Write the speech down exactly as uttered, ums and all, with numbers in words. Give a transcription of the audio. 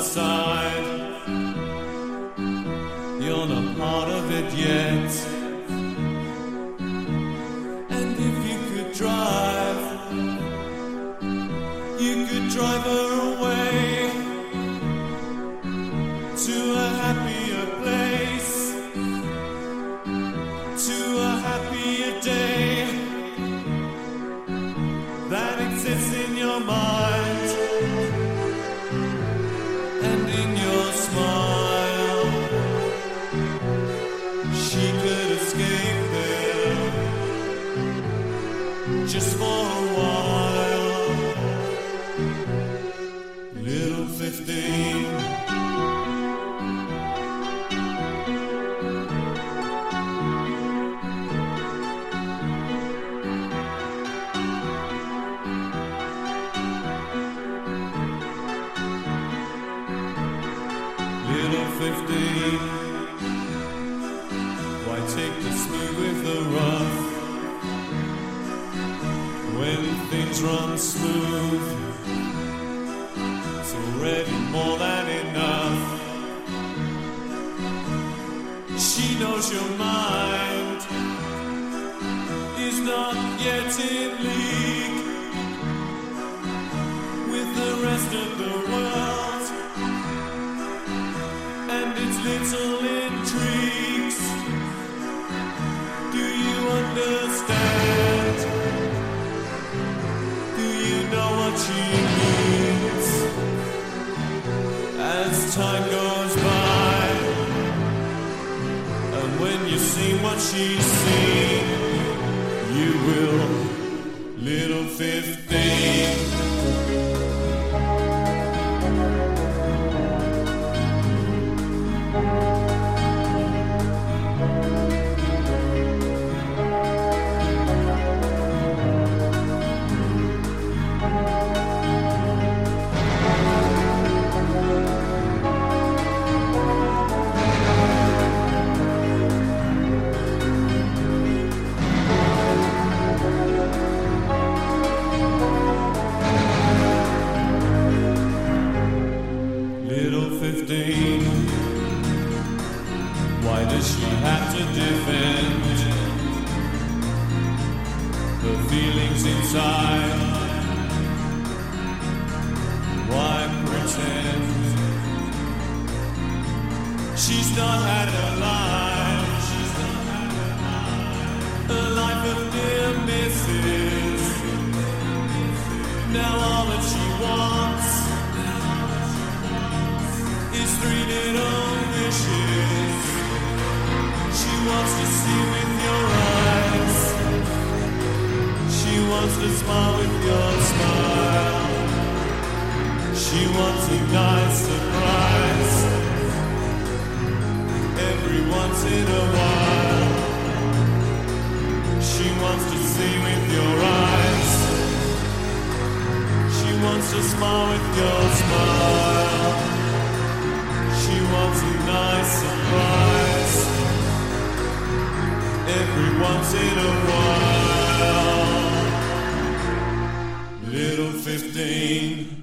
outside. You're not part of it yet. And if you could drive, you could drive her away to a happier place, to a happier day that exists in your mind and in your smile. She could escape there just for a while. Little fifteen, little fifteen, why take the smooth with the rough when things run smooth? It's already more than enough. She knows your mind is not yet in league with the rest of the world and its little intrigues. Do you understand? Do you know what she means? As time goes by, and when you see what she's seen, you will, little fifteen. Little fifteen, why does she have to defend her feelings inside? Why pretend she's not had a life, a life of near misses? Now all that she wants is three little wishes. She wants to see with your eyes. She wants to smile with your smile. She wants a nice surprise every once in a while. She wants to see with your eyes. She wants to smile with your smile. She wants a nice surprise every once in a while. Little fifteen.